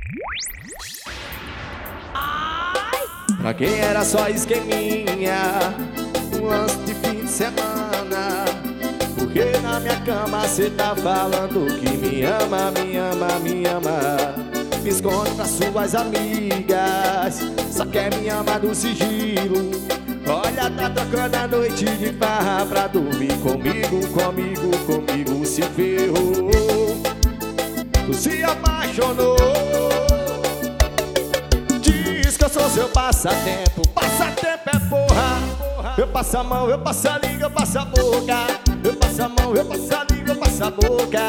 Pra quem era só esqueminha, um lance de fim de semana. Porque na minha cama cê tá falando que me ama, me ama, me ama. Me esconde pras suas amigas, só quer me amar do sigilo. Olha, tá trocando a noite de farra pra dormir comigo, comigo, comigo. Se ferrou, tu se apaixonou. Diz que eu sou seu passatempo, passatempo é porra. Eu passo a mão, eu passo a língua, eu passo a boca. Eu passo a mão, eu passo a língua, eu passo a boca.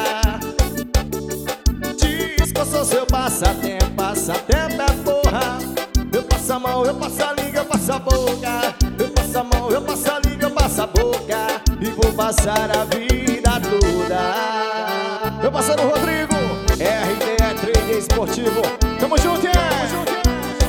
Diz que eu sou seu passatempo, passatempo é porra. Eu passo a mão, eu passo a língua, eu passo a boca. Eu passo a mão, eu passo a língua, eu passo a boca. E vou passar a vida toda. Meu parceiro Rodrigo, RDE 3D Esportivo. Tamo junto, Tamo junto,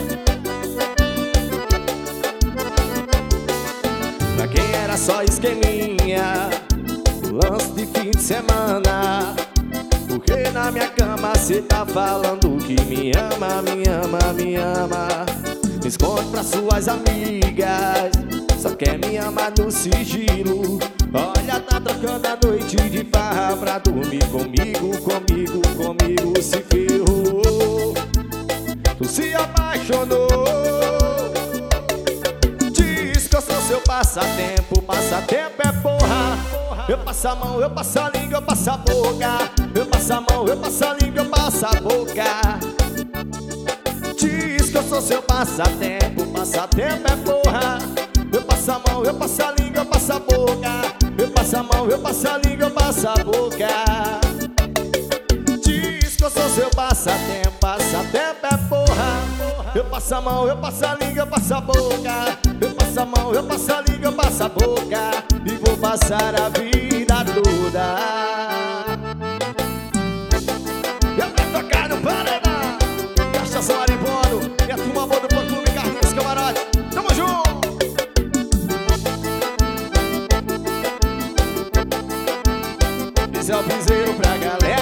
Pra quem era só esqueminha, lance de fim de semana. Porque na minha cama cê tá falando que me ama, me ama, me ama. Me esconde pras suas amigas, só quer me amar no sigilo. Olha, tá trocando a noite de farra pra dormir comigo, comigo, comigo. Se ferrou, tu se apaixonou. Diz que eu sou seu passatempo, passatempo é porra. Eu passo a mão, eu passo a língua, eu passo a boca. Eu passo a mão, eu passo a língua, eu passo a boca. Diz que eu sou seu passatempo, passatempo é porra. Eu passo a mão, eu passo a língua, eu passo a boca. Eu passo a mão, eu passo a língua, eu passo a boca. Diz que eu sou seu passatempo, passatempo é porra. Eu passo a mão, eu passo a língua, eu passo a boca. Eu passo a mão, eu passo a língua, eu passo a boca. E vou passar a vida toda. Eu vou tocar no paredão, Cachaça Marimbondo e a turma boa do Fã-Clube Carlinhos Camarote. Tamo junto! Esse é o piseiro pra galera.